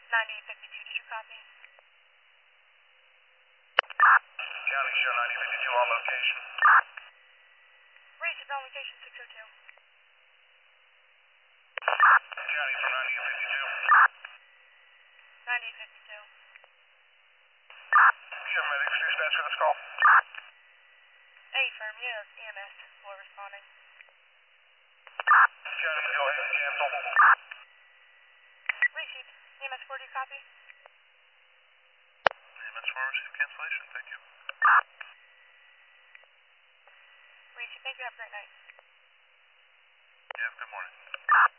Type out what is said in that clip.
9852, did you copy? County show 9052 on location. Received on location 602. County for 9852. 9852. Do you have medics dispatch for this call? Affirm, yes, EMS, for responding. County, go ahead and cancel. Received. EMS 4, do you copy? EMS 4 received cancellation, thank you. Received, thank you, have a great night. You have a good morning.